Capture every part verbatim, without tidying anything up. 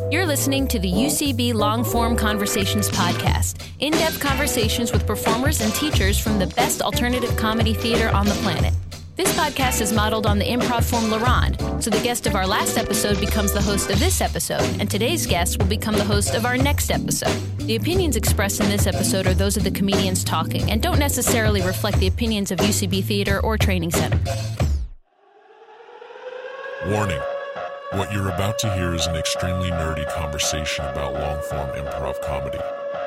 You're listening to the U C B Long Form Conversations podcast, in-depth conversations with performers and teachers from the best alternative comedy theater on the planet. This podcast is modeled on the improv form La Ronde, so the guest of our last episode becomes the host of this episode, and today's guest will become the host of our next episode. The opinions expressed in this episode are those of the comedians talking and don't necessarily reflect the opinions of U C B Theater or Training Center. Warning. What you're about to hear is an extremely nerdy conversation about long-form improv comedy.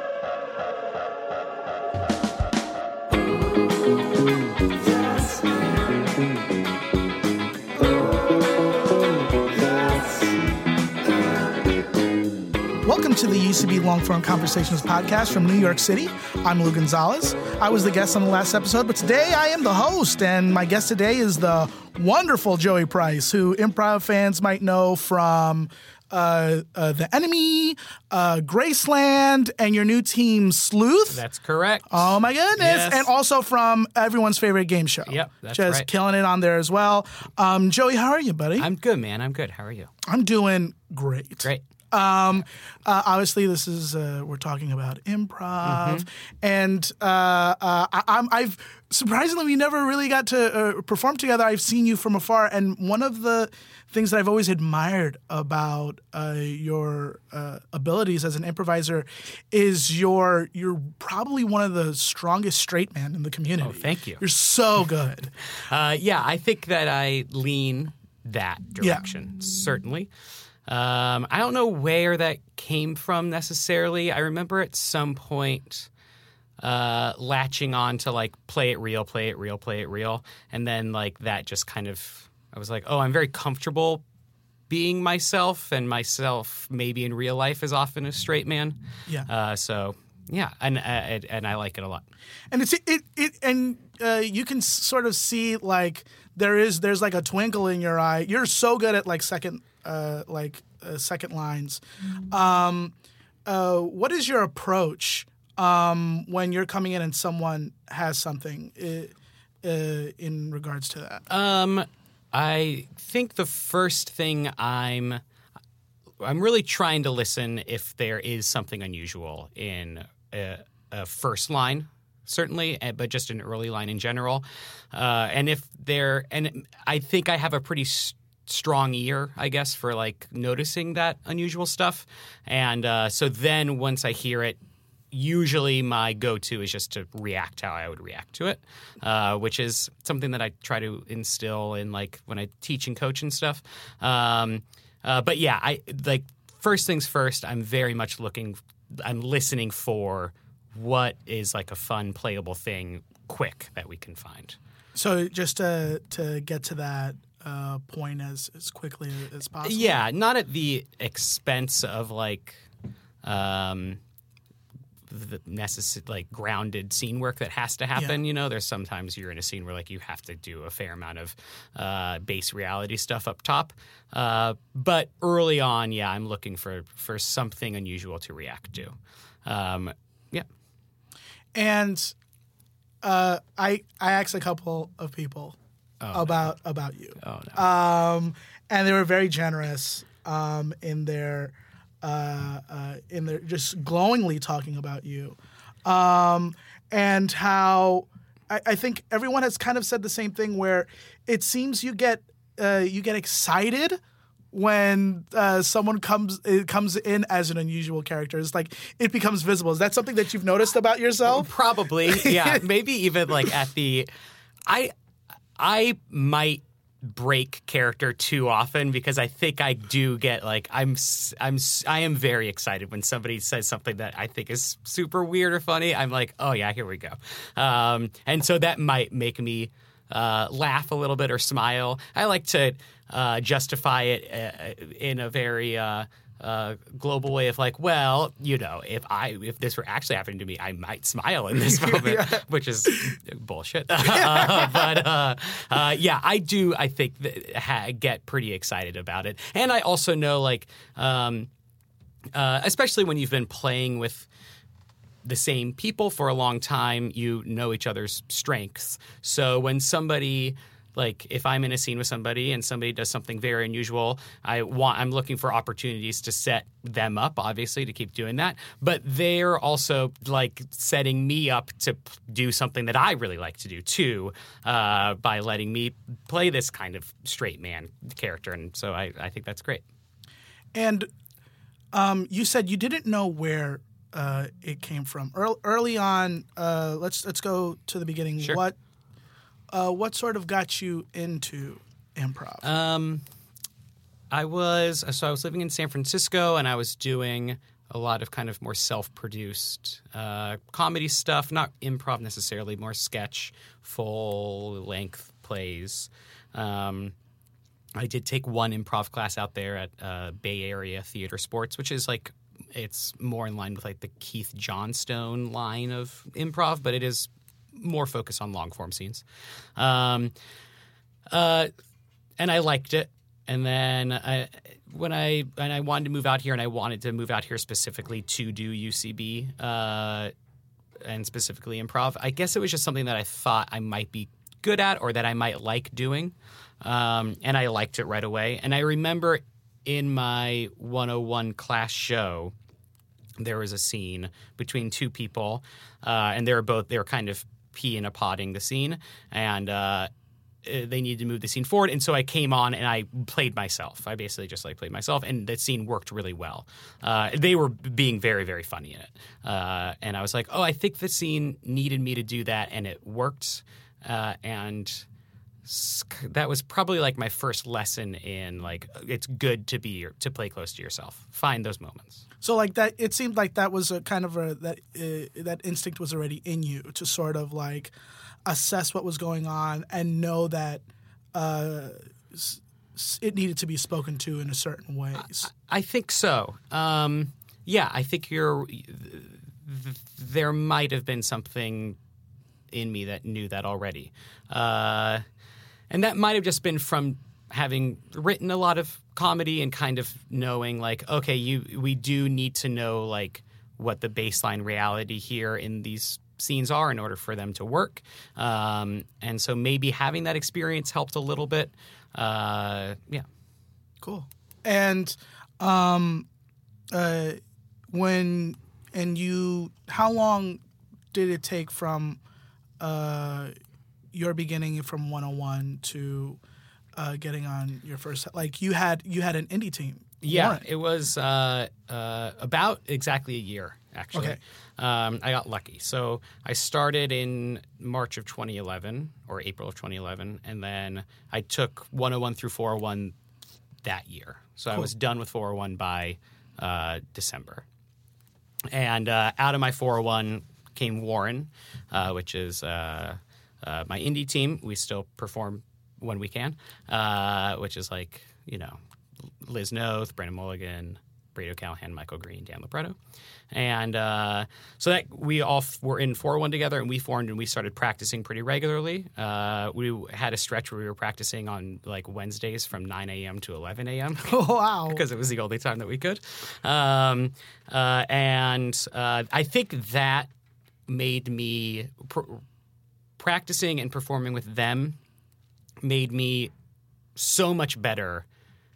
Welcome to the U C B Long-Form Conversations podcast from New York City. I'm Lou Gonzalez. I was the guest on the last episode, but today I am the host, and my guest today is the wonderful Joey Price, who improv fans might know from uh, uh, The Enemy, uh, Graceland, and your new team, Sleuth. That's correct. Oh, my goodness. Yes. And also from everyone's favorite game show. Yep, that's Just right. killing it on there as well. Um, Joey, how are you, buddy? I'm good, man. I'm good. How are you? I'm doing great. Great. Um, uh, obviously, this is uh, we're talking about improv, Mm-hmm. and uh, uh, I, I'm I've surprisingly we never really got to uh, perform together. I've seen you from afar, and one of the things that I've always admired about uh, your uh, abilities as an improviser is your you're probably one of the strongest straight men in the community. Oh, thank you. You're so good. Uh, yeah, I think that I lean that direction, certainly. Um, I don't know where that came from necessarily. I remember at some point uh, latching on to like play it real, play it real, play it real. And then like that just kind of, I was like, oh, I'm very comfortable being myself, and myself maybe in real life is often a straight man. Yeah. Uh, so yeah, and, uh, and I like it a lot. And it's it it and uh, you can sort of see like there is there's like a twinkle in your eye. You're so good at like second uh, like uh, second lines. Um, uh, what is your approach um, when you're coming in and someone has something uh, uh, in regards to that? Um, I think the first thing I'm I'm really trying to listen if there is something unusual in a, a first line, certainly, but just an early line in general. Uh, and if there, and I think I have a pretty st- strong ear, I guess, for like noticing that unusual stuff. And uh, so then once I hear it, usually my go-to is just to react how I would react to it, uh, which is something that I try to instill in like when I teach and coach and stuff. Um, uh, but yeah, I like first things first, I'm very much looking, I'm listening for what is like a fun, playable thing quick that we can find. So just to to get to that uh, point as as quickly as possible. Yeah, not at the expense of like um, the necessary like grounded scene work that has to happen. Yeah. You know, there's sometimes you're in a scene where like you have to do a fair amount of uh, base reality stuff up top. Uh, but early on, yeah, I'm looking for for something unusual to react to. Um, yeah. And uh, I I asked a couple of people Oh, about about you. Oh no. Um, and they were very generous um, in their uh, uh, in their just glowingly talking about you, um, and how I, I think everyone has kind of said the same thing. Where it seems you get uh, you get excited when uh, someone comes it comes in as an unusual character. It's like it becomes visible. Is that something that you've noticed about yourself? Probably, yeah. Maybe even like at the, I, I might break character too often because I think I do get like I'm I'm I am very excited when somebody says something that I think is super weird or funny. I'm like, oh yeah, here we go, um, and so that might make me uh, laugh a little bit or smile. I like to uh, justify it uh, in a very uh, uh, global way of like, well, you know, if I if this were actually happening to me, I might smile in this moment, Yeah. which is bullshit. uh, but uh, uh, yeah, I do. I think that ha- get pretty excited about it, and I also know like, um, uh, especially when you've been playing with the same people for a long time, you know each other's strengths. So when somebody Like if I'm in a scene with somebody and somebody does something very unusual, I want I'm looking for opportunities to set them up, obviously, to keep doing that. But they're also like setting me up to p- do something that I really like to do too, uh, by letting me play this kind of straight man character. And so I, I think that's great. And um, you said you didn't know where uh, it came from. Early, early on, uh, let's let's go to the beginning. Sure. What uh, what sort of got you into improv? Um, I was so I was living in San Francisco, and I was doing a lot of kind of more self-produced uh, comedy stuff, not improv necessarily, more sketch, full-length plays. Um, I did take one improv class out there at uh, Bay Area Theater Sports, which is like it's more in line with like the Keith Johnstone line of improv, but it is more focused on long form scenes. Um, uh, and I liked it. And then I, when I and I wanted to move out here, and I wanted to move out here specifically to do U C B uh, and specifically improv, I guess it was just something that I thought I might be good at or that I might like doing. Um, and I liked it right away. And I remember in my one oh one class show, there was a scene between two people, uh, and they were both they were kind of pee in a potting the scene, and uh, they needed to move the scene forward. And so I came on and I played myself. I basically just like played myself, and that scene worked really well. Uh, they were being very, very funny in it, uh, and I was like, oh, I think the scene needed me to do that, and it worked. Uh, and that was probably like my first lesson in like it's good to be to play close to yourself. Find those moments. So like that, it seemed like that was a kind of a that uh, that instinct was already in you to sort of like assess what was going on and know that uh, it needed to be spoken to in a certain ways. I, I think so. Um, yeah, I think you're. There might have been something in me that knew that already. Uh, And that might have just been from having written a lot of comedy and kind of knowing like, okay, you we do need to know like what the baseline reality here in these scenes are in order for them to work. Um, and so maybe having that experience helped a little bit. Uh, yeah. Cool. And um, uh, when and you, how long did it take from uh, your beginning from one oh one to uh, getting on your first? Like you had you had an indie team. Yeah, Warren. it was uh, uh, about exactly a year, actually. Okay. Um, I got lucky. So I started in March of twenty eleven or April of twenty eleven, and then I took one oh one through four oh one that year. So Cool. I was done with four oh one by uh, December. And uh, out of my four oh one came Warren, uh, which is uh, uh, my indie team. We still perform when we can, uh, which is like, you know, Liz Noth, Brendan Mulligan, Brady O'Callahan, Michael Green, Dan Libretto. And uh, so that we all f- were in four oh one together, and we formed and we started practicing pretty regularly. Uh, we had a stretch where we were practicing on like Wednesdays from nine a.m. to eleven a.m. Oh, wow. because it was the only time that we could. Um, uh, and uh, I think that made me pr- practicing and performing with them made me so much better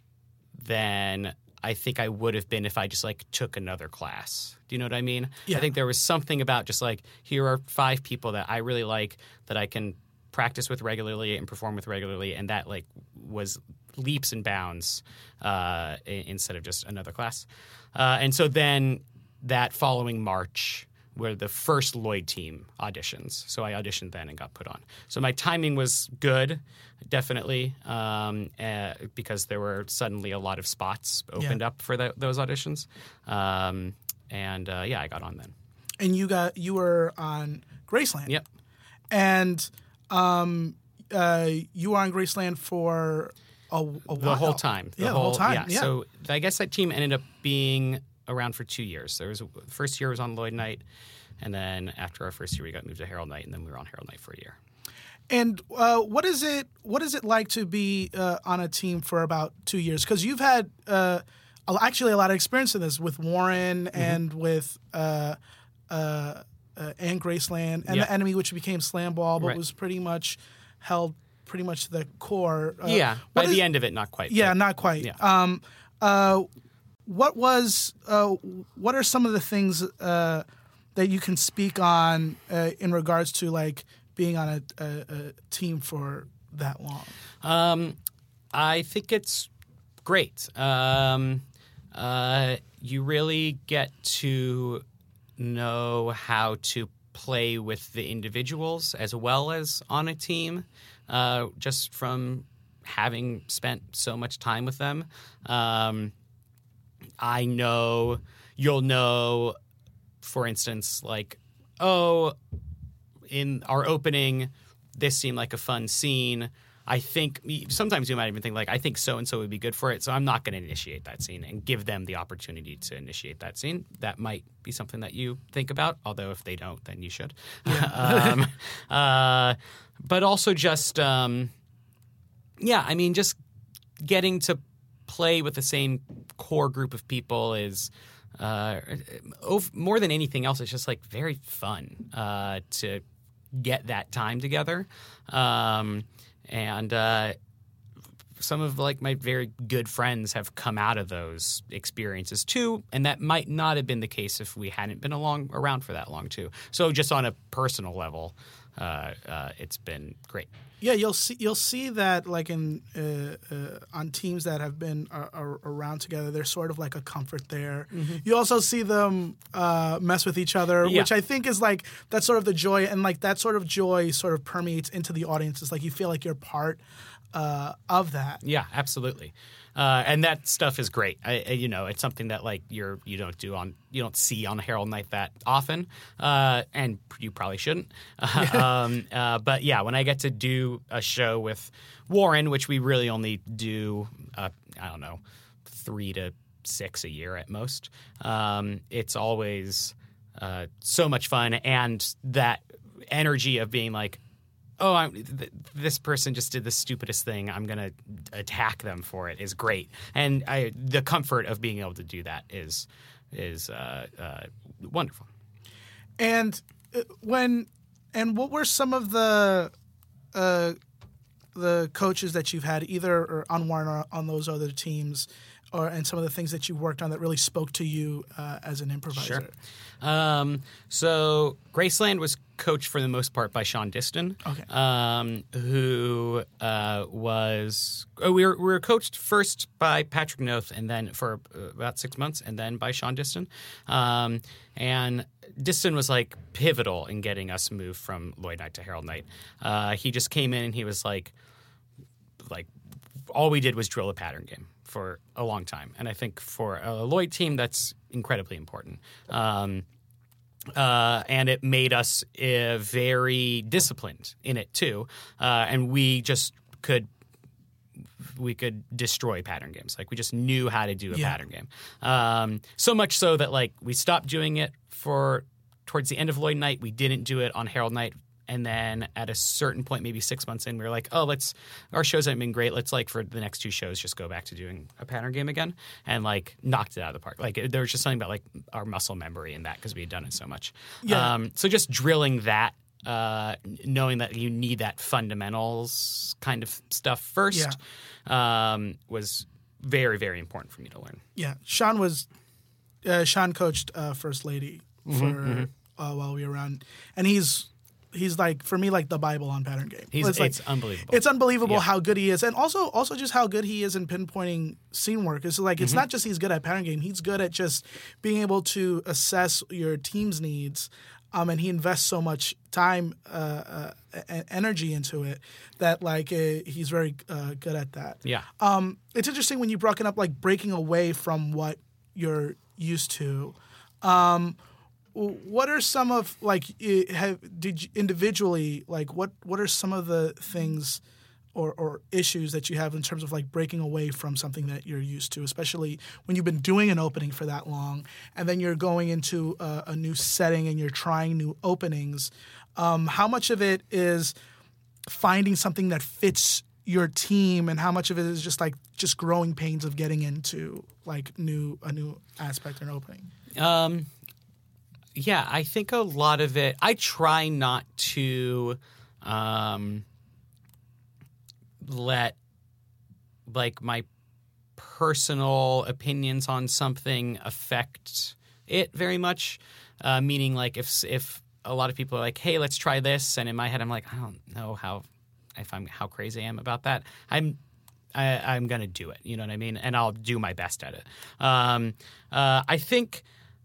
than I think I would have been if I just like took another class. Do you know what I mean? Yeah. I think there was something about just like, here are five people that I really like that I can practice with regularly and perform with regularly, and that like was leaps and bounds uh, instead of just another class. Uh, and so then that following March were the first Lloyd team auditions. So I auditioned then and got put on. So my timing was good, definitely, um, uh, because there were suddenly a lot of spots opened Yeah. up for the, those auditions. Um, and uh, yeah, I got on then. And you got you were on Graceland. Yep. And um, uh, you were on Graceland for a, a while. The whole time. Yeah, the whole time. Yeah. Yeah. So I guess that team ended up being around for two years. There was a, the first year was on Lloyd Night, and then after our first year, we got moved to Herald Night, and then we were on Herald Night for a year. And uh, what is it? What is it like to be uh, on a team for about two years? Because you've had uh, a- actually a lot of experience in this with Warren Mm-hmm. and with uh, uh, uh, and Graceland and Yeah. the Enemy, which became Slam Ball, but Right. was pretty much held pretty much the core. Uh, yeah, by what the is- end of it, not quite. Yeah, but- not quite. Yeah. Um, uh, what was? Uh, what are some of the things uh, that you can speak on uh, in regards to like being on a, a, a team for that long? Um, I think it's great. Um, uh, you really get to know how to play with the individuals as well as on a team, uh, just from having spent so much time with them. Um, I know you'll know, for instance, like, oh, in our opening, this seemed like a fun scene. I think sometimes you might even think like, I think so-and-so would be good for it, so I'm not going to initiate that scene and give them the opportunity to initiate that scene. That might be something that you think about, although if they don't, then you should. Yeah. um, uh, but also just, um, yeah, I mean, just getting to play with the same core group of people is uh, more than anything else. It's just like very fun uh, to get that time together. Um, and uh, some of like my very good friends have come out of those experiences too, and that might not have been the case if we hadn't been along around for that long too. So just on a personal level, uh, uh, it's been great. Yeah, you'll see. You'll see that, like in uh, uh, on teams that have been uh, ar- around together, there's sort of like a comfort there. Mm-hmm. You also see them uh, mess with each other, Yeah. which I think is like that's sort of the joy, and like that sort of joy sort of permeates into the audience. It's like you feel like you're part uh, of that. Yeah, absolutely. Uh, and that stuff is great. I, I, you know, it's something that like you're you don't do on you don't see on Herald Night that often, uh, and you probably shouldn't. um, uh, but yeah, when I get to do a show with Warren, which we really only do, uh, I don't know, three to six a year at most, um, it's always uh, so much fun, and that energy of being like, oh, I'm, th- this person just did the stupidest thing, I'm going to attack them for it, is great. And I, the comfort of being able to do that is is uh, uh, wonderful. And uh, when and what were some of the uh, the coaches that you've had either or on Warren or on those other teams, or and some of the things that you worked on that really spoke to you uh, as an improviser? Sure. Um, so Graceland was coached for the most part by Sean Diston, Okay. um, who uh, was oh, we were we were coached first by Patrick Noth, and then for uh, about six months, and then by Sean Diston. Um, and Diston was like pivotal in getting us moved from Lloyd Night to Herald Night. Uh, he just came in and he was like, like all we did was drill a pattern game for a long time. And I think for a Lloyd team, that's incredibly important. Um, uh, and it made us uh, very disciplined in it too. Uh, and we just could we could destroy pattern games. Like we just knew how to do a Yeah. pattern game. Um, so much so that like we stopped doing it for towards the end of Lloyd Night. We didn't do it on Herald Night. And then at a certain point, maybe six months in, we were like, oh, let's – our shows haven't been great. Let's, like, for the next two shows, just go back to doing a pattern game again, and, like, knocked it out of the park. Like, there was just something about, like, our muscle memory in that because we had done it so much. Yeah. Um, so just drilling that, uh, knowing that you need that fundamentals kind of stuff first um, was very, very important for me to learn. Yeah, Sean was uh, Sean coached uh, First Lady for mm-hmm. Uh, while we were around, and he's he's like for me like the Bible on pattern game. He's, it's, like, it's unbelievable. It's unbelievable Yeah. how good he is, and also also just how good he is in pinpointing scene work. It's like it's Mm-hmm. not just he's good at pattern game; he's good at just being able to assess your team's needs. Um, and he invests so much time, uh, uh, and energy into it that like uh, he's very uh, good at that. yeah. Um, it's interesting when you brought up like breaking away from what you're used to. Um, w- what are some of like i- have did you, individually like what what are some of the things or, or issues that you have in terms of like breaking away from something that you're used to, especially when you've been doing an opening for that long and then you're going into a, a new setting and you're trying new openings. Um, how much of it is finding something that fits your team and how much of it is just like just growing pains of getting into like new a new aspect or an opening? Um, yeah, I think a lot of it. I try not to. Um, let like my personal opinions on something affect it very much. Uh, meaning, like if if a lot of people are like, "Hey, let's try this," and in my head, I'm like, I don't know how if I'm how crazy I am about that. I'm I, I'm gonna do it. You know what I mean? And I'll do my best at it. Um, uh, I think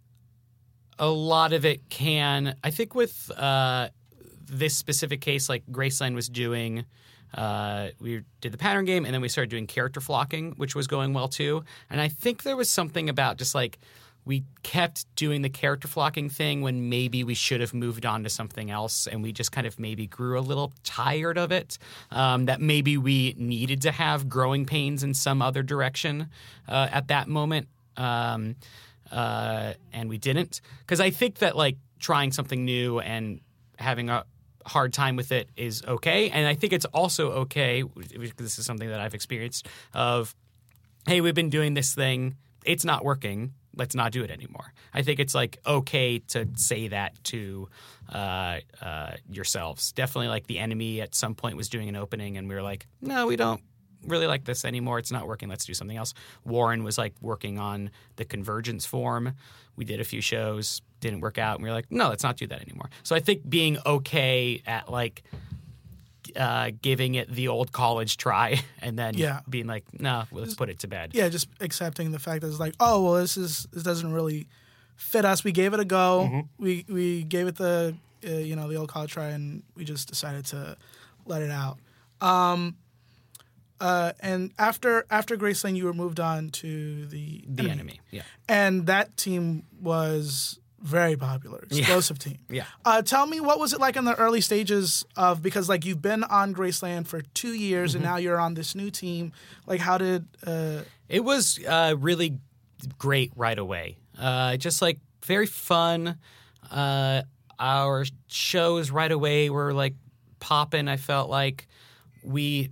a lot of it can. I think with uh, this specific case, like Graceland was doing. Uh, we did the pattern game, and then we started doing character flocking, which was going well too. And I think there was something about just like we kept doing the character flocking thing when maybe we should have moved on to something else, and we just kind of maybe grew a little tired of it. Um, that maybe we needed to have growing pains in some other direction uh, at that moment, um, uh, and we didn't. Because I think that like trying something new and having a hard time with it is okay. And I think it's also okay, this is something that I've experienced, of, hey, we've been doing this thing, it's not working, let's not do it anymore. I think it's like okay to say that to uh, uh, yourselves. Definitely like the Enemy at some point was doing an opening and we were like, no, we don't really like this anymore. It's not working. Let's do something else. Warren was like working on the Convergence form. We did a few shows, didn't work out, and we were like, no, let's not do that anymore. So I think being okay at like uh, giving it the old college try and then Yeah. being like, no, well, let's put it to bed. Yeah, just accepting the fact that it's like, oh well, this is this doesn't really fit us. We gave it a go. Mm-hmm. We we gave it the uh, you know the old college try, and we just decided to let it out. Um, uh, and after after Graceland, you were moved on to the The Enemy, yeah. and that team was very popular, explosive team. Yeah. Uh, tell me, what was it like in the early stages of, because like you've been on Graceland for two years Mm-hmm. and now you're on this new team. Like how did uh, It was uh, really great right away. Uh, just like very fun. Uh, our shows right away were like popping. I felt like we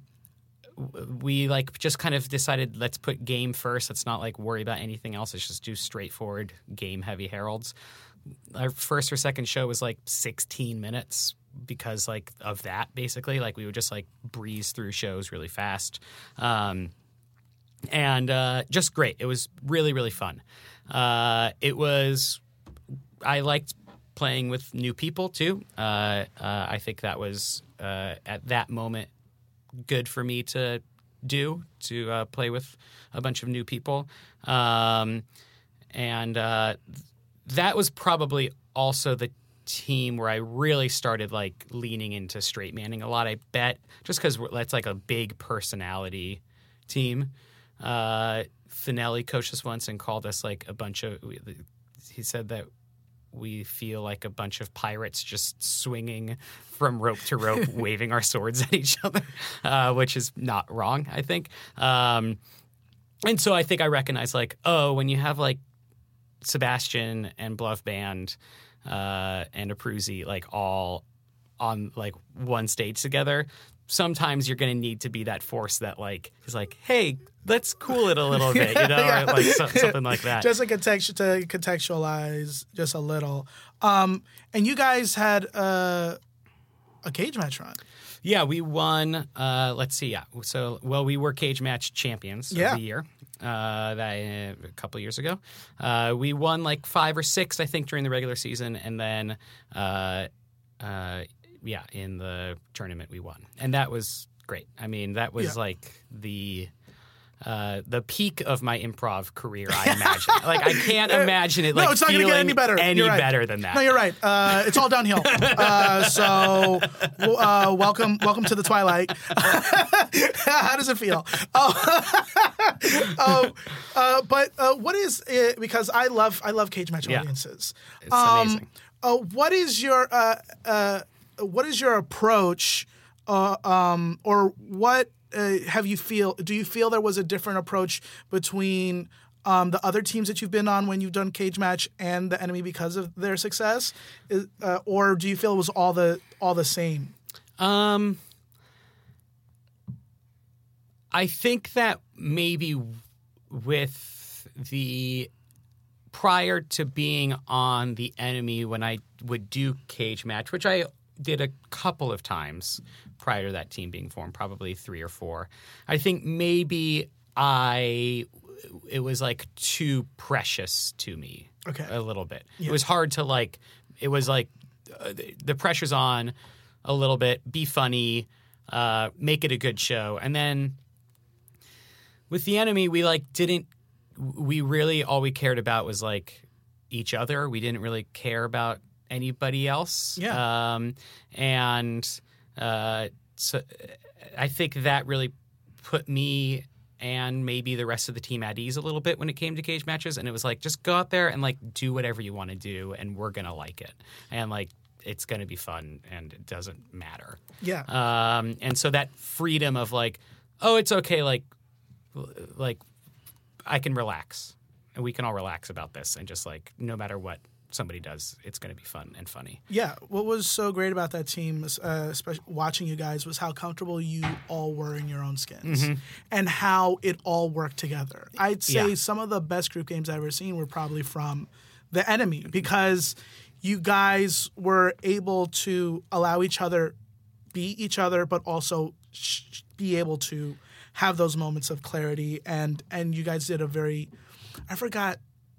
we like just kind of decided let's put game first. Let's not like worry about anything else. Let's just do straightforward game heavy heralds. Our first or second show was like sixteen minutes because like of that basically. Like we would just like breeze through shows really fast. Um, and uh, just great. It was really, really fun. Uh, it was – I liked playing with new people too. Uh, uh, I think that was uh, at that moment good for me to do, to uh, play with a bunch of new people. Um, and uh, that was probably also the team where I really started like leaning into straight manning a lot, I bet, just because that's like a big personality team. Uh, Finelli coached us once and called us like a bunch of – he said that we feel like a bunch of pirates just swinging from rope to rope, waving our swords at each other, uh, which is not wrong, I think. Um, and so I think I recognize like, oh, when you have like Sebastian and Bluff Band uh, and Abruzzi like all on like one stage together, sometimes you're going to need to be that force that like is like, hey, let's cool it a little bit, you know, Yeah. or like so, something like that. just to, context- to contextualize just a little. Um, and you guys had uh, a cage match run. Yeah, we won. Uh, let's see. Yeah, so well, we were cage match champions Yeah. of the year. Uh, that uh, a couple years ago, uh, we won like five or six, I think, during the regular season, and then, uh, uh, yeah, in the tournament we won, and that was great. I mean, that was Yeah. like the. Uh, the peak of my improv career, I imagine. Like, I can't imagine it. Like, no, it's not going to feeling get any better. Any You're right. better than that. No, you're right. Uh, it's all downhill. Uh, so, uh, welcome, welcome to the twilight. How does it feel? Oh, um, uh, but uh, what is it? Because I love, I love cage match Yeah. audiences. It's Um, amazing. Uh, what is your, uh, uh, what is your approach, uh, um, or what? Uh, have you feel? Do you feel there was a different approach between um, the other teams that you've been on when you've done cage match and the Enemy because of their success, Is, uh, or do you feel it was all the all the same? Um, I think that maybe with the prior to being on the Enemy when I would do cage match, which I did a couple of times prior to that team being formed, probably three or four. I think maybe I it was like too precious to me. Okay. A little bit. Yeah. It was hard to like. It was like uh, the pressure's on a little bit. Be funny. Uh, make it a good show, and then with the enemy, we like didn't. We really all we cared about was like each other. We didn't really care about anybody else. Yeah. Um, and uh, so I think that really put me and maybe the rest of the team at ease a little bit when it came to cage matches. And it was like, just go out there and like do whatever you want to do, and we're gonna like it, and like it's gonna be fun, and it doesn't matter. Yeah. Um, and so that freedom of like, oh, it's okay, like, like I can relax, and we can all relax about this, and just like no matter what somebody does, it's going to be fun and funny. Yeah. What was so great about that team, uh, especially watching you guys, was how comfortable you all were in your own skins, mm-hmm. and how it all worked together. I'd say yeah. some of the best group games I've ever seen were probably from the enemy, because you guys were able to allow each other be each other, but also sh- be able to have those moments of clarity. And, and you guys did a very, I forgot,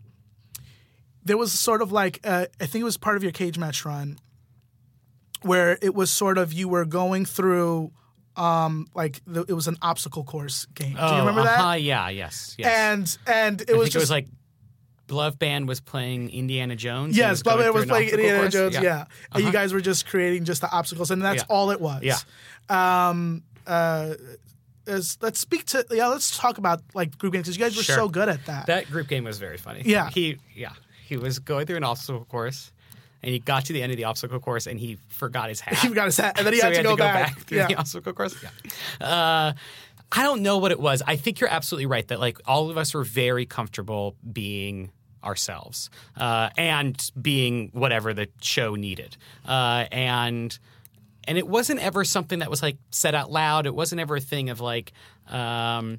there was sort of like, uh, I think it was part of your cage match run where it was sort of, you were going through, um, like the, it was an obstacle course game. Oh, Do you remember that? Uh-huh, yeah, yes, yes. And, and it I was think just, it was like, Glove Band was playing Indiana Jones. yes, Glove Band was playing Indiana course. Jones, yeah. yeah. And uh-huh. you guys were just creating just the obstacles, and that's Yeah. all it was. Yeah. Um, uh, is, let's speak to, yeah, let's talk about like group games, because you guys were Sure. so good at that. That group game was very funny. Yeah. He, yeah. He was going through an obstacle course, and he got to the end of the obstacle course, and he forgot his hat. He forgot his hat, and then he so had to he had go to go back. back, through Yeah. the obstacle course. Yeah. Uh, I don't know what it was. I think you're absolutely right that like all of us were very comfortable being ourselves uh, and being whatever the show needed, uh, and and it wasn't ever something that was like said out loud. It wasn't ever a thing of like, um,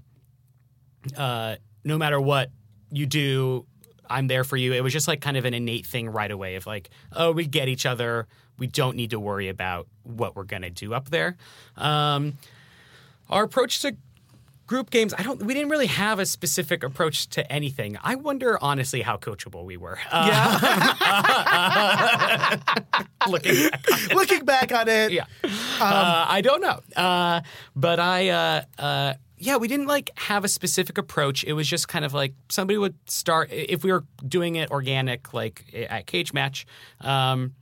uh, no matter what you do, I'm there for you. It was just like kind of an innate thing right away of like, oh, we get each other. We don't need to worry about what we're going to do up there. Um, our approach to group games, I don't. We didn't really have a specific approach to anything. I wonder, honestly, how coachable we were. Uh, Yeah. looking back on it. Looking back on it. Yeah. uh, I don't know. Uh, but I, uh, uh, yeah, we didn't like have a specific approach. It was just kind of like somebody would start, if we were doing it organic, like at Cage Match, um,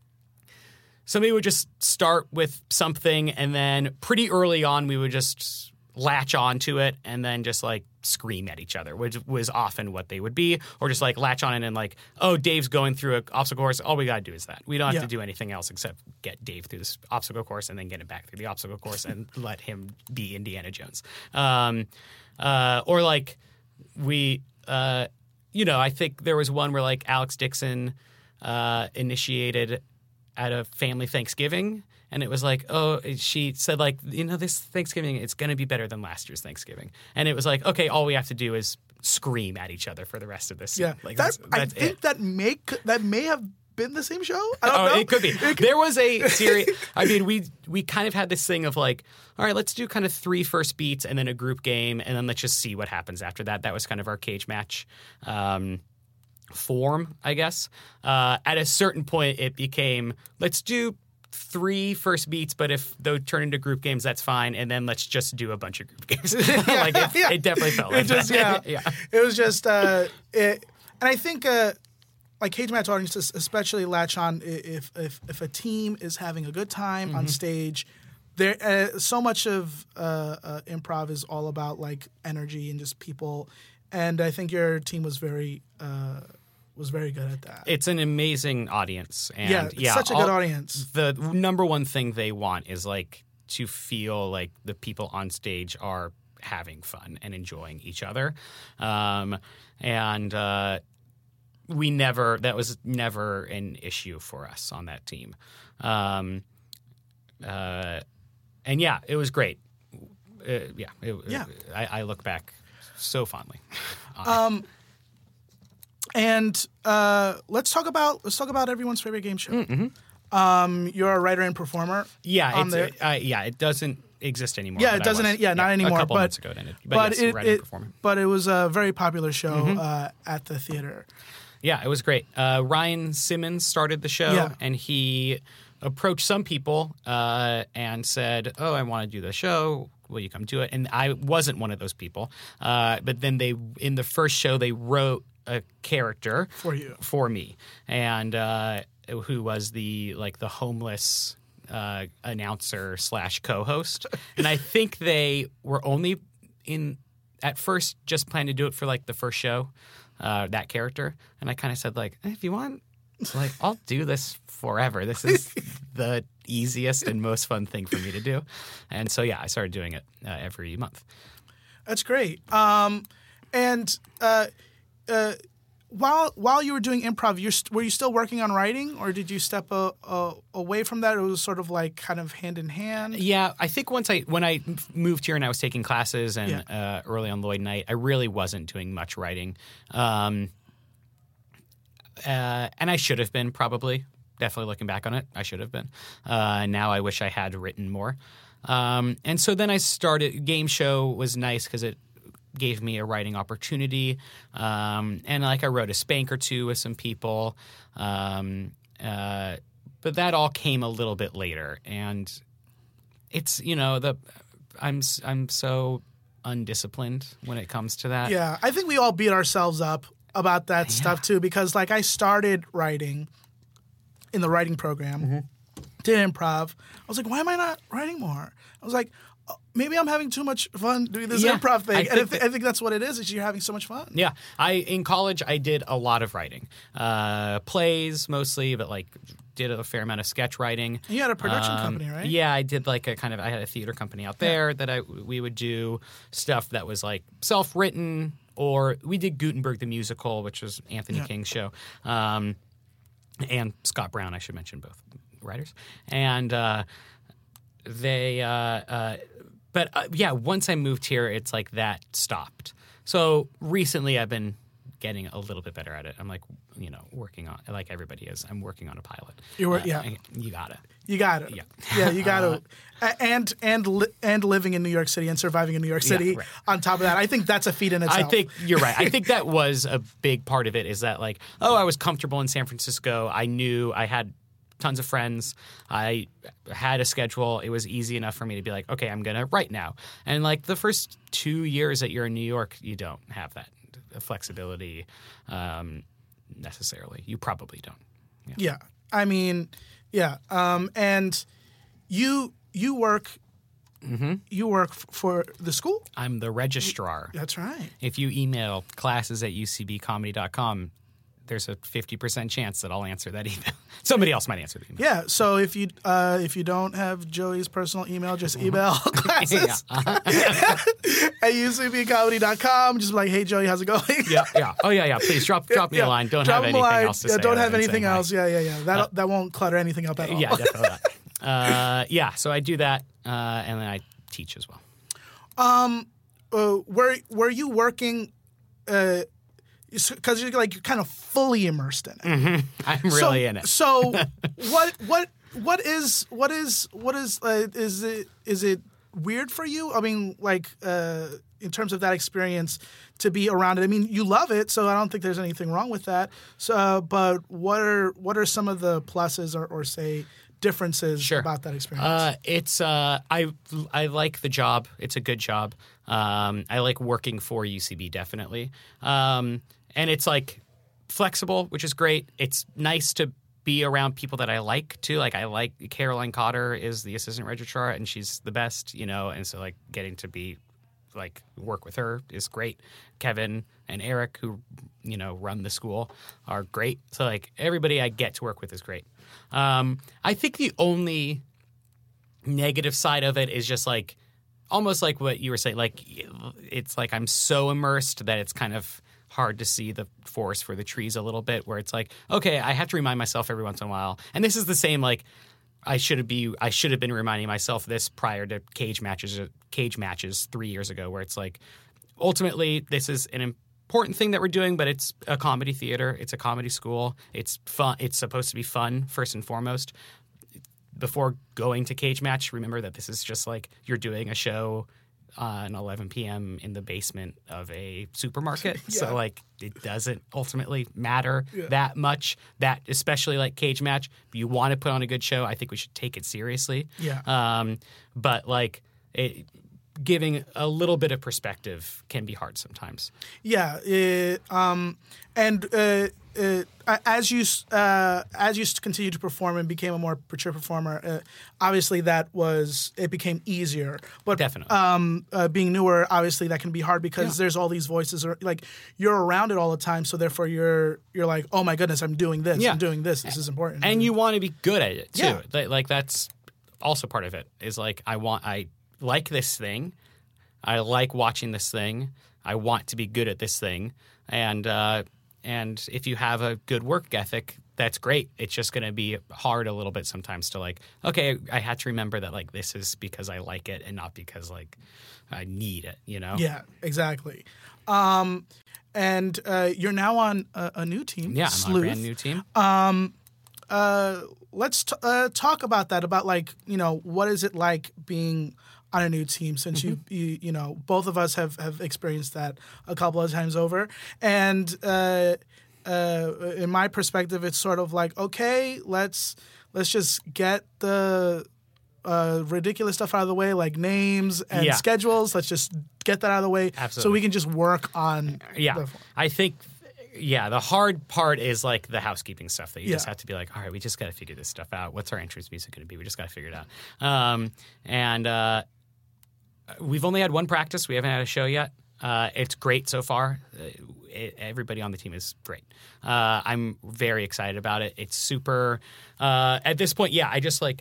somebody would just start with something, and then pretty early on we would just latch onto it and then just like scream at each other, which was often what they would be, or just like latch on it and like, oh, Dave's going through an obstacle course. All we got to do is that. We don't have Yeah. to do anything else except get Dave through this obstacle course and then get him back through the obstacle course and let him be Indiana Jones. Um, uh, or like we, uh, you know, I think there was one where like Alex Dixon uh, initiated at a family Thanksgiving. And it was like, oh, she said like, you know, this Thanksgiving, it's going to be better than last year's Thanksgiving. And it was like, okay, all we have to do is scream at each other for the rest of this. Yeah. Like, that, that's, that's I think it. that may that may have been the same show. I don't Oh, know. it could be. There was a series. I mean, we we kind of had this thing of like, all right, let's do kind of three first beats and then a group game, and then let's just see what happens after that. That was kind of our cage match um, form, I guess. Uh, at a certain point, it became, let's do three first beats, but if those turn into group games, that's fine, and then let's just do a bunch of group games. like it, Yeah. it definitely felt like It just, that. yeah. yeah. It was just, uh, it, and I think, uh, like cage match audiences especially latch on if if if a team is having a good time Mm-hmm. on stage. There, uh, so much of uh, uh, improv is all about like energy and just people, and I think your team was very uh, was very good at that. It's an amazing audience, and yeah, yeah, such a all- good audience. The number one thing they want is like to feel like the people on stage are having fun and enjoying each other, um, and uh, we never that was never an issue for us on that team, um, uh, and yeah, it was great. Uh, yeah, it, Yeah. I, I look back so fondly. Um, and uh, let's talk about let's talk about everyone's favorite game show. Mm-hmm. Um, you're a writer and performer. Yeah, on it's, there. uh, yeah, it doesn't exist anymore. Yeah, but it I doesn't. was. Yeah, not anymore. A couple but, months ago it ended. But, But yes, it, writer and it performer. but it was a very popular show Mm-hmm. uh, at the theater. Yeah, it was great. Uh, Ryan Simmons started the show, Yeah. and he approached some people uh, and said, "Oh, I want to do the show. Will you come do it?" And I wasn't one of those people. Uh, but then they, in the first show, they wrote a character For you. for me, and uh, who was the like the homeless uh, announcer slash co-host. And I think they were only in at first just planning to do it for like the first show. Uh, that character, and I kind of said like, if you want, like, I'll do this forever. This is the easiest and most fun thing for me to do, and so yeah, I started doing it uh, every month. That's great. Um, and uh, uh, while while you were doing improv, you're st- were you still working on writing, or did you step a, a, away from that? It was sort of like kind of hand in hand. Yeah, I think once I when I moved here and I was taking classes and Yeah. uh, early on Lloyd Knight, I really wasn't doing much writing, um, uh, and I should have been probably. Definitely looking back on it, I should have been. Uh, now I wish I had written more. Um, and so then I started. Game show was nice because it gave me a writing opportunity, um, and like I wrote a spank or two with some people. Um, uh, but that all came a little bit later, and it's you know the I'm I'm so undisciplined when it comes to that. Yeah, I think we all beat ourselves up about that stuff too, because like I started writing in the writing program, Mm-hmm. did improv. I was like, why am I not writing more? I was like, oh, maybe I'm having too much fun doing this Yeah, improv thing, I and I, think th- that- I think that's what it is. Is you're having so much fun. Yeah, I in college I did a lot of writing, uh, plays mostly, but like did a fair amount of sketch writing. You had a production Um, company, right? Yeah, I did like a kind of I had a theater company out there that I we would do stuff that was like self written, or we did Gutenberg the musical, which was Anthony Yeah. King's show, um, and Scott Brown. I should mention both writers, and uh, they. Uh, uh, but uh, yeah, once I moved here, it's like that stopped. So recently, I've been getting a little bit better at it. I'm like, you know, working on like everybody is. I'm working on a pilot. You were- Uh, yeah. I- you got it. You got it. Yeah. yeah, you got to, and and li- and living in New York City and surviving in New York City. right. On top of that, I think that's a feat in itself. I think you're right. I think that was a big part of it. Is that like, oh, I was comfortable in San Francisco. I knew I had tons of friends. I had a schedule. It was easy enough for me to be like, okay, I'm gonna write now. And like the first two years that you're in New York, you don't have that flexibility um, necessarily. You probably don't. Yeah, I mean, yeah, um, and you you work. Mm-hmm. You work f- for the school. I'm the registrar. That's right. If you email classes at u c b comedy dot com, there's a fifty percent chance that I'll answer that email. Somebody else might answer the email. Yeah. So if you uh, if you don't have Joey's personal email, just email classes at u c b comedy dot com. Just be like, hey Joey, how's it going? yeah, yeah. Oh, yeah, yeah. Please drop drop me Yeah. a line. Don't Drop have him a anything line. else to yeah, say. Don't other have than anything saying hi. else. Yeah, yeah, yeah. That that won't clutter anything up at all. Yeah, definitely not. Uh, yeah, so I do that, uh, and then I teach as well. Um, uh, were were you working? Uh, because you're like you're kind of fully immersed in it. Mm-hmm. I'm really so, in it. So what what what is what is what is uh, is it is it weird for you? I mean, like uh, in terms of that experience to be around it. I mean, you love it, so I don't think there's anything wrong with that. So, uh, but what are what are some of the pluses or, or say differences Sure. about that experience? Uh, it's uh, I I like the job. It's a good job. Um, I like working for U C B definitely, um, and it's like flexible, which is great. It's nice to be around people that I like too. Like I like Caroline Cotter is the assistant registrar, and she's the best, you know. And so like getting to be like work with her is great. Kevin and Eric, who you know run the school, are great. So like everybody I get to work with is great. Um, I think the only negative side of it is just like almost like what you were saying. Like it's like I'm so immersed that it's kind of hard to see the forest for the trees a little bit. Where it's like, okay, I have to remind myself every once in a while. And this is the same like. I should be. I should have been reminding myself this prior to cage matches. Cage matches three years ago, where it's like, ultimately, this is an important thing that we're doing, but it's a comedy theater. It's a comedy school. It's fun. It's supposed to be fun first and foremost. Before going to Cage Match, remember that this is just like you're doing a show on eleven p.m. in the basement of a supermarket. Yeah. So like it doesn't ultimately matter Yeah. that much. That especially like Cage Match, if you want to put on a good show, I think we should take it seriously. Yeah. Um, but like it, giving a little bit of perspective can be hard sometimes. Yeah, it, um, and uh, uh, as you uh, as you continue to perform and became a more mature performer, uh, obviously that was it became easier. But Definitely. um, uh, being newer, obviously that can be hard because Yeah. there's all these voices, or like you're around it all the time. So therefore, you're you're like, oh my goodness, I'm doing this, Yeah. I'm doing this. This is important. And you want to be good at it too. Yeah. Like, like that's also part of it. Is like I want I like this thing. I like watching this thing. I want to be good at this thing. And uh, and if you have a good work ethic, that's great. It's just going to be hard a little bit sometimes to like, okay, I had to remember that like this is because I like it and not because like I need it, you know? Yeah, exactly. Um, and uh, you're now on a, a new team. Yeah, I'm Sleuth. on a brand new team. Uh, let's t- uh, talk about that. About like you know what is it like being on a new team since Mm-hmm. you, you you know both of us have have experienced that a couple of times over. And uh, uh, in my perspective, it's sort of like okay, let's let's just get the uh, ridiculous stuff out of the way, like names and Yeah. schedules. Let's just get that out of the way, so Absolutely. we can just work on Yeah, the- I think. Yeah, the hard part is like the housekeeping stuff that you just Yeah. have to be like, all right, we just got to figure this stuff out. What's our entrance music going to be? We just got to figure it out. Um, and uh, we've only had one practice. We haven't had a show yet. Uh, it's great so far. Uh, it, everybody on the team is great. Uh, I'm very excited about it. It's super. Uh, at this point, yeah, I just like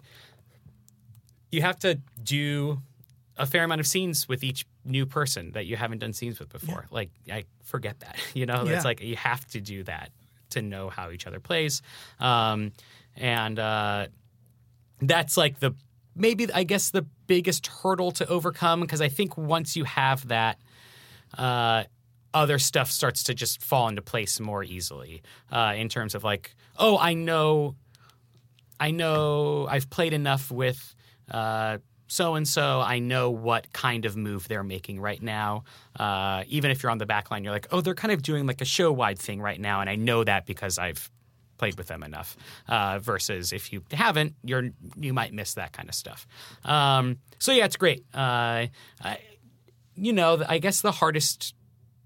you have to do a fair amount of scenes with each new person that you haven't done scenes with before. Like I forget that, you know, Yeah. it's like you have to do that to know how each other plays. Um, and uh, that's like the, maybe I guess the biggest hurdle to overcome. Cause I think once you have that, uh, other stuff starts to just fall into place more easily, uh, in terms of like, oh, I know, I know I've played enough with, uh, so-and-so, I know what kind of move they're making right now. Uh, even if you're on the back line, you're like, oh, they're kind of doing like a show-wide thing right now, and I know that because I've played with them enough. Uh, versus if you haven't, you're you might miss that kind of stuff. Um, so yeah, it's great. Uh, I, you know, I guess the hardest,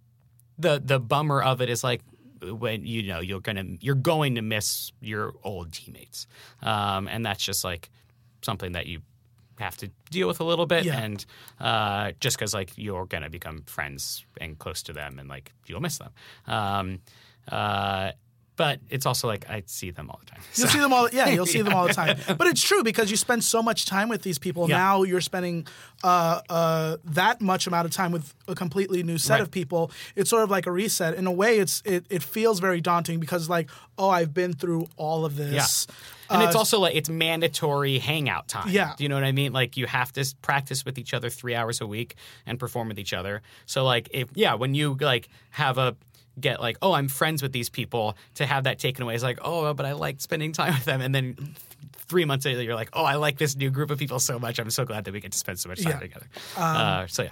the the bummer of it is like when you know you're gonna you're going to miss your old teammates, um, and that's just like something that you have to deal with a little bit. Yeah. And uh, just because like you're going to become friends and close to them and like you'll miss them. Um, uh, but it's also like I see them all the time. You'll So- see them all. Yeah, you'll see them all the time. But it's true because you spend so much time with these people. Yeah. Now you're spending uh, uh, that much amount of time with a completely new set Right. of people. It's sort of like a reset. In a way, it's it, it feels very daunting because like, oh, I've been through all of this. Yeah. And it's Uh, also like it's mandatory hangout time. Yeah. Do you know what I mean? Like you have to s- practice with each other three hours a week and perform with each other. So like if yeah, when you like have a get like, oh, I'm friends with these people, to have that taken away is like, oh, but I like spending time with them. And then th- three months later you're like, oh, I like this new group of people so much. I'm so glad that we get to spend so much time Yeah. together. uh, so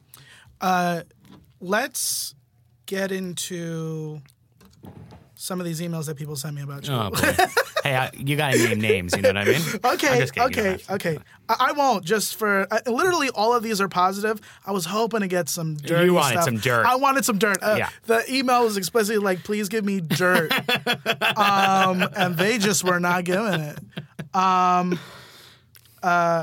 yeah. let's get into some of these emails that people send me about you. Oh boy. Hey, I, you gotta name names. You know what I mean? I'm Okay, just kidding, you don't okay, have to. okay. I, I won't. Just for uh, literally all of these are positive. I was hoping to get some dirt. You wanted stuff. some dirt. I wanted some dirt. Uh, Yeah. The email was explicitly like, "Please give me dirt," um, and they just were not giving it. Um, uh,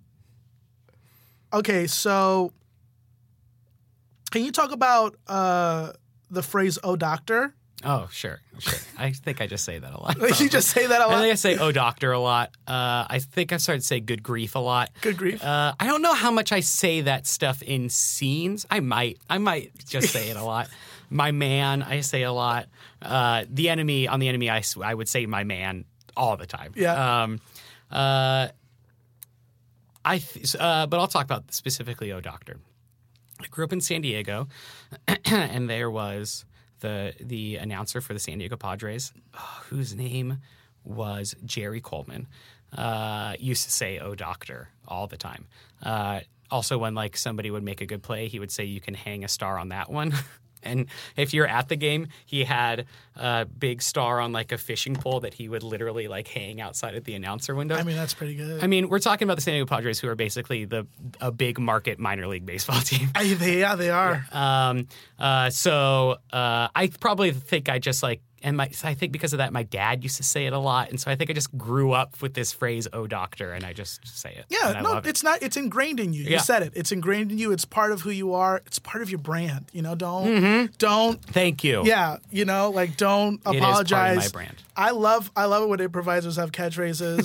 okay, so can you talk about uh, the phrase "oh doctor"? Oh, sure, sure. I think I just say that a lot. You just say that a I lot. think I say "oh doctor" a lot. Uh, I think I started to say "good grief" a lot. Good grief. Uh, I don't know how much I say that stuff in scenes. I might. I might just say it a lot. My man, I say a lot. Uh, the enemy on the enemy, I, s- I would say my man all the time. Yeah. Um, uh, I. Th- uh, but I'll talk about specifically "oh doctor." I grew up in San Diego, and there was the the announcer for the San Diego Padres, oh, whose name was Jerry Coleman. Uh, used to say "Oh, doctor" all the time. Uh, also, when like somebody would make a good play, he would say, "You can hang a star on that one." And if you're at the game, he had a big star on like a fishing pole that he would literally like hang outside at the announcer window. I mean, that's pretty good. I mean, we're talking about the San Diego Padres, who are basically the a big market minor league baseball team. I, they, yeah, they are. Um, uh, so uh, I probably think I just like, and my, I think because of that, my dad used to say it a lot, and so I think I just grew up with this phrase "Oh, doctor," and I just say it. Yeah, and I no, love it. it's not. It's ingrained in you. You Yeah. said it. It's ingrained in you. It's part of who you are. It's part of your brand. You know, don't Mm-hmm. don't. Thank you. Yeah, you know, like don't It is apologize. part of my brand. I love I love it when improvisers have catchphrases.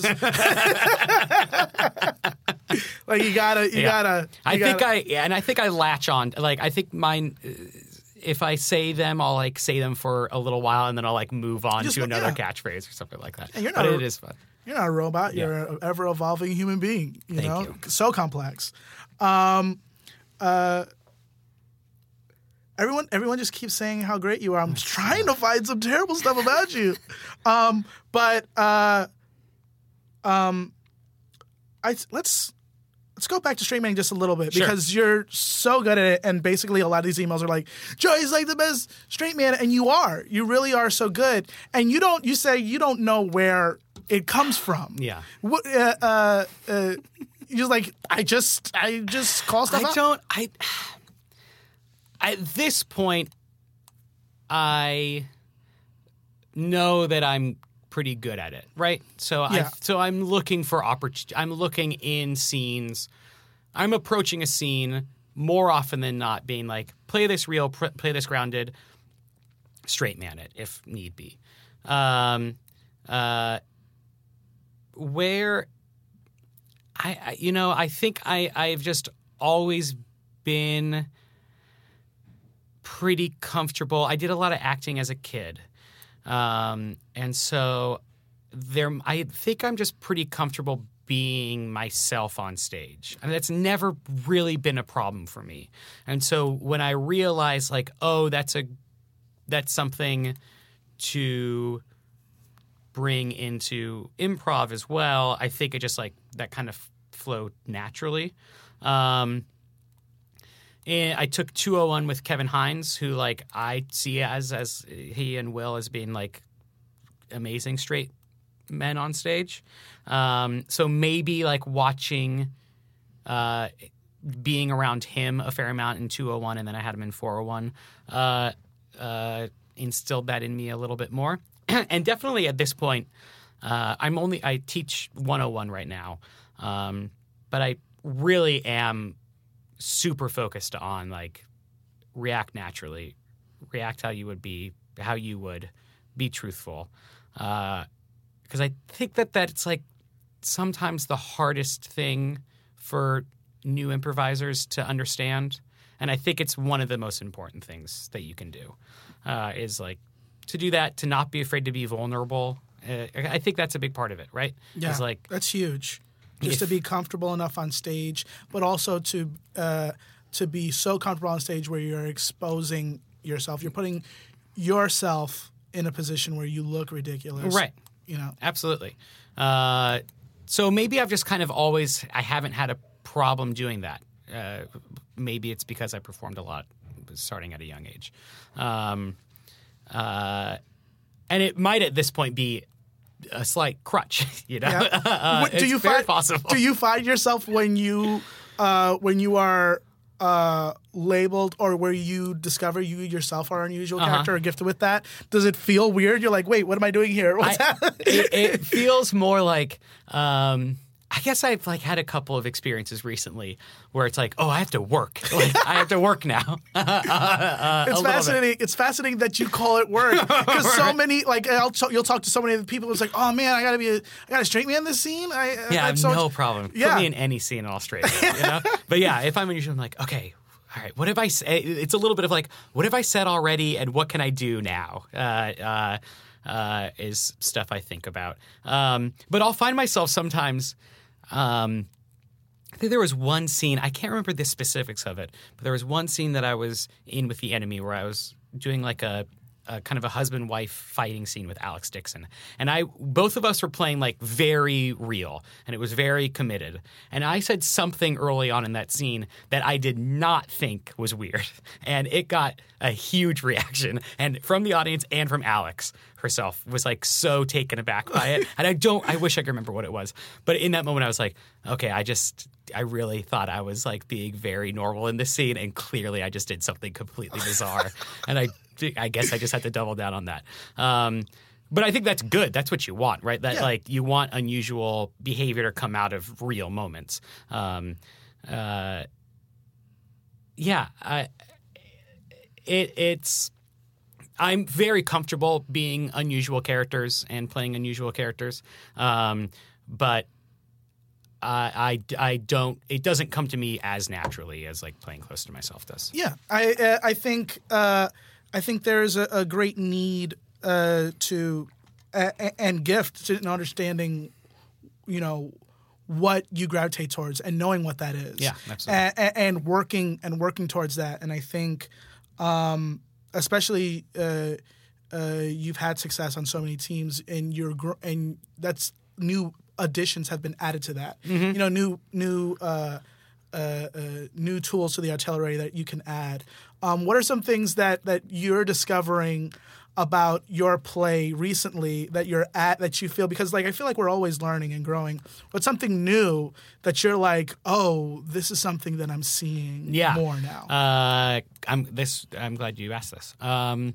Like you gotta you Yeah. gotta. You I think gotta, I yeah, and I think I latch on. Like I think mine. uh, If I say them, I'll like say them for a little while, and then I'll like move on Just- to another yeah. catchphrase or something like that. And you're but not a- it is fun. You're not a robot. Yeah. You're an ever evolving human being. You Thank know, you. so complex. Um, uh, everyone, everyone just keeps saying how great you are. I'm trying to find some terrible stuff about you, um, but uh, um, I let's. Let's go back to straight man just a little bit Sure. because you're so good at it, and basically a lot of these emails are like, "Joey's like the best straight man," and you are. You really are so good, and you don't. You say you don't know where it comes from. Yeah. What? Uh, uh, uh, you're just like I just I just call stuff I out. don't. I at this point, I know that I'm pretty good at it, right? So Yeah. I so I'm looking for oppor- I'm looking in scenes. I'm approaching a scene more often than not, being like, play this real, pr- play this grounded, straight man it if need be. Um, uh, where I, I, you know, I think I I've just always been pretty comfortable. I did a lot of acting as a kid. Um, and so there, I think I'm just pretty comfortable being myself on stage. I mean, that's never really been a problem for me. And so when I realized like, oh, that's a, that's something to bring into improv as well, I think it just like that kind of flowed naturally. Um, And I took two oh one with Kevin Hines, who like I see as as he and Will as being like amazing straight men on stage. Um, so maybe like watching, uh, being around him a fair amount in two oh one, and then I had him in four oh one, uh, uh, instilled that in me a little bit more. And definitely at this point, uh, I'm only I teach one oh one right now, um, but I really am super focused on like react naturally, react how you would be, how you would be truthful. Uh, because I think that that's like sometimes the hardest thing for new improvisers to understand. And I think it's one of the most important things that you can do, uh, is like to do that, to not be afraid to be vulnerable. Uh, I think that's a big part of it, right? Yeah, It's like, that's huge. Just to be comfortable enough on stage, but also to uh, to be so comfortable on stage where you're exposing yourself. You're putting yourself in a position where you look ridiculous. Right. You know. Absolutely. Uh, so maybe I've just kind of always, I haven't had a problem doing that. Uh, maybe it's because I performed a lot starting at a young age. Um, uh, and it might at this point be a slight crutch, you know? Yeah. uh, What- do it's you very find, possible. Do you find yourself when you uh, when you are uh, labeled or where you discover you yourself are an unusual Uh-huh. character or gifted with that? Does it feel weird? You're like, wait, what am I doing here? What's I- happening? it, it feels more like um, I guess I've like had a couple of experiences recently where it's like, oh, I have to work. Like, I have to work now. uh, It's a little bit. fascinating. It's fascinating that you call it work because so many like I'll t- you'll talk to so many other people. It's like, oh man, I gotta be a I got a straight man this scene. I, Yeah, I have so no much- problem. Yeah. Put me in any scene and I'll straighten it, you know? But yeah, if I'm unusual, I'm like, okay, all right, what have I said? It's a little bit of like, what have I said already and what can I do now? Uh, uh, uh, is stuff I think about. Um, but I'll find myself sometimes um, I think there was one scene, I can't remember the specifics of it, but there was one scene that I was in with the enemy where I was doing like a, a kind of a husband-wife fighting scene with Alex Dixon. And I, both of us were playing like very real, and it was very committed. And I said something early on in that scene that I did not think was weird. And it got a huge reaction, and from the audience and from Alex herself was like so taken aback by it. And I don't, I wish I could remember what it was. But in that moment I was like, okay, I just, I really thought I was like being very normal in this scene, and clearly I just did something completely bizarre. And I, I guess I just had to double down on that. Um, but I think that's good. That's what you want, right? That Yeah. like you want unusual behavior to come out of real moments. Um, uh, yeah, I, it, it's. I'm very comfortable being unusual characters and playing unusual characters, um, but I, I, I don't. It doesn't come to me as naturally as like playing close to myself does. Yeah, I uh, I think uh, I think there is a, a great need uh, to uh, and gift to an understanding, you know, what you gravitate towards and knowing what that is. Yeah, absolutely. And, and working and working towards that. And I think, um, especially uh, uh, you've had success on so many teams, and you're gr- and that's new additions have been added to that. Mm-hmm. You know, new new. Uh, Uh, uh, new tools to the artillery that you can add. Um, what are some things that, that you're discovering about your play recently that you're at that you feel, because like I feel like we're always learning and growing. What's something new that you're like, oh, this is something that I'm seeing yeah. more now? Uh, I'm this. I'm glad you asked this. Um,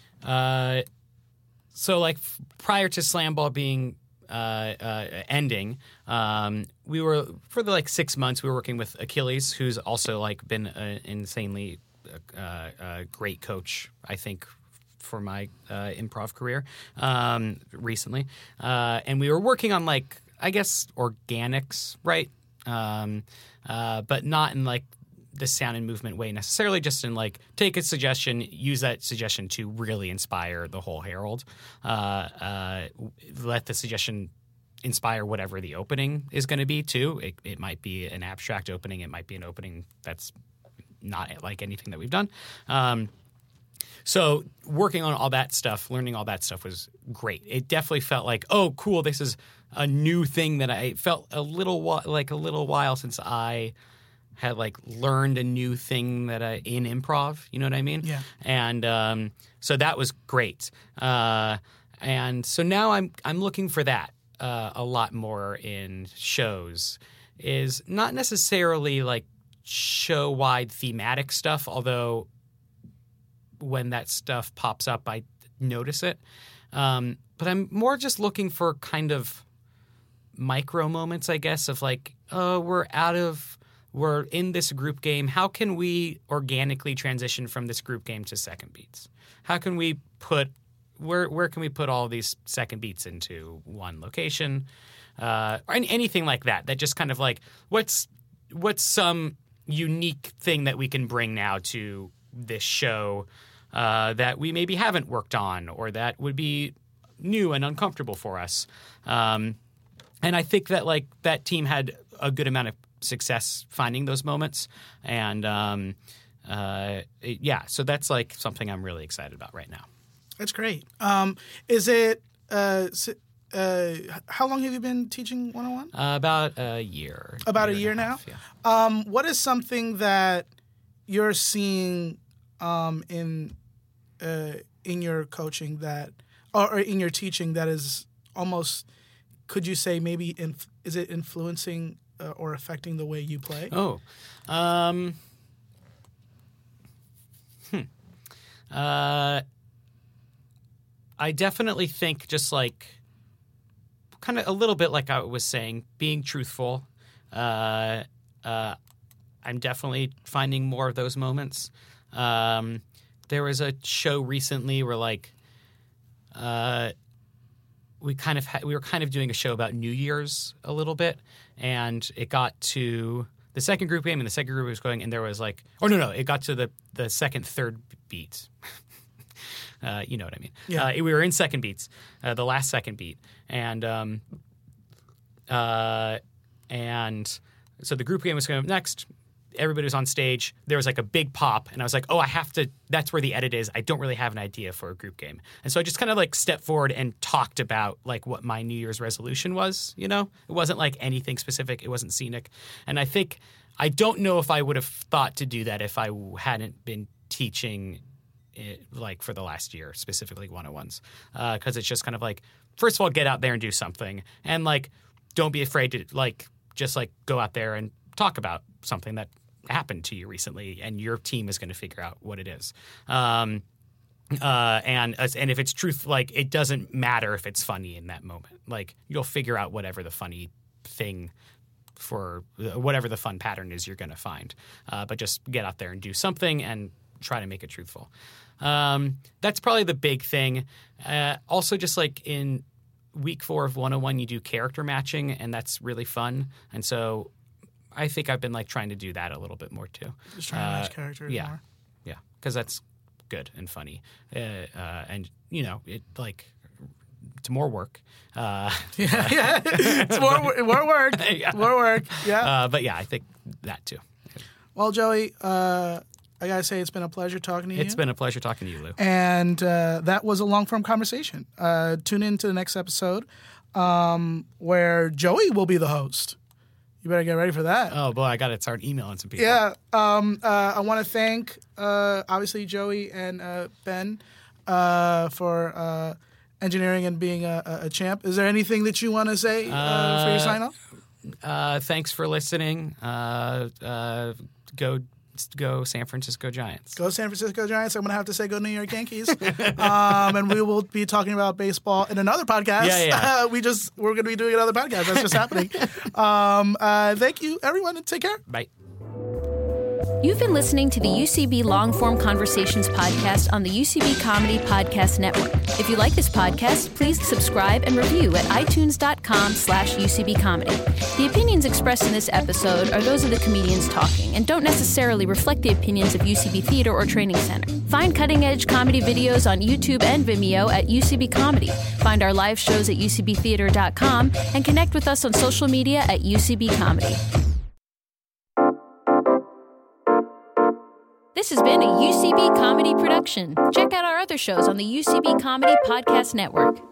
uh, so like f- prior to Slam Ball being Uh, uh, ending, um, we were for the like six months we were working with Achilles, who's also like been an insanely uh, uh, great coach, I think, for my uh, improv career um, recently, uh, and we were working on like I guess organics, right? Um, uh, but not in like the sound and movement way necessarily, just in like take a suggestion, use that suggestion to really inspire the whole Herald. Uh, uh, let the suggestion inspire whatever the opening is going to be too. It, it might be an abstract opening. It might be an opening that's not like anything that we've done. Um, so working on all that stuff, learning all that stuff was great. It definitely felt like, oh, cool, this is a new thing that I it felt a little whi- like a little while since I had like learned a new thing that I in improv, you know what I mean? Yeah. And um, so that was great. Uh, and so now I'm I'm looking for that uh, a lot more in shows. Is not necessarily like show wide thematic stuff, although when that stuff pops up, I notice it. Um, but I'm more just looking for kind of micro moments, I guess, of like, oh, we're out of. We're in this group game. How can we organically transition from this group game to second beats? How can we put where where can we put all these second beats into one location? Uh, or any, anything like that. That just kind of like what's what's some unique thing that we can bring now to this show uh, that we maybe haven't worked on, or that would be new and uncomfortable for us. Um, and I think that like that team had a good amount of success finding those moments, and um, uh, yeah, so that's like something I'm really excited about right now. That's great. Um, is it? Uh, s- uh, how long have you been teaching one oh one? Uh, about a year. About a and year now. half, yeah. Um, what is something that you're seeing um, in uh, in your coaching that, or in your teaching that is almost, could you say maybe inf- is it influencing uh, or affecting the way you play? Oh, um, hmm. Uh, I definitely think just like kind of a little bit like I was saying, being truthful. Uh, uh, I'm definitely finding more of those moments. Um, there was a show recently where like uh, we kind of ha- we were kind of doing a show about New Year's a little bit, and it got to the second group game, and the second group was going, and there was like, oh no no, it got to the the second third beat. Uh, you know what I mean? Yeah. Uh, we were in second beats, uh, the last second beat, and um, uh, and so the group game was going up next. Everybody was on stage. There was like a big pop, and I was like, oh, I have to – that's where the edit is. I don't really have an idea for a group game. And so I just kind of like stepped forward and talked about like what my New Year's resolution was, you know? It wasn't like anything specific. It wasn't scenic. And I think – I don't know if I would have thought to do that if I hadn't been teaching it, like for the last year, specifically one oh ones. Because uh, it's just kind of like, first of all, get out there and do something. And like don't be afraid to like just like go out there and talk about something that – happened to you recently, and your team is going to figure out what it is. Um, uh, and and if it's truth, like it doesn't matter if it's funny in that moment. Like you'll figure out whatever the funny thing for whatever the fun pattern is you're going to find. Uh, but just get out there and do something and try to make it truthful. Um, that's probably the big thing. Uh, also, just like in week four of one oh one, you do character matching, and that's really fun. And so I think I've been like trying to do that a little bit more too. Just trying to match uh, characters yeah, more. Yeah, because that's good and funny, uh, uh, and you know, it like it's more work. Uh, yeah, yeah, it's more more work, yeah. more work. Yeah, uh, but yeah, I think that too. Well, Joey, uh, I gotta say it's been a pleasure talking to you. It's been a pleasure talking to you, Lou. And uh, that was a long form conversation. Uh, tune in to the next episode um, where Joey will be the host. You better get ready for that. Oh, boy, I got to start emailing some people. Yeah. Um, uh, I want to thank, uh, obviously, Joey and uh, Ben uh, for uh, engineering and being a, a champ. Is there anything that you want to say uh, uh, for your sign-off? Uh, thanks for listening. Uh, uh, go go San Francisco Giants. Go San Francisco Giants. I'm going to have to say go New York Yankees. um, and we will be talking about baseball in another podcast. Yeah, yeah. Uh, we just, we're going to be doing another podcast. That's just happening. Um, uh, thank you, everyone, and take care. Bye. You've been listening to the U C B Long Form Conversations podcast on the U C B Comedy Podcast Network. If you like this podcast, please subscribe and review at itunes.com slash UCB Comedy. The opinions expressed in this episode are those of the comedians talking and don't necessarily reflect the opinions of U C B Theater or Training Center. Find cutting-edge comedy videos on YouTube and Vimeo at U C B Comedy. Find our live shows at U C B theater dot com and connect with us on social media at U C B Comedy. This has been a U C B Comedy production. Check out our other shows on the U C B Comedy Podcast Network.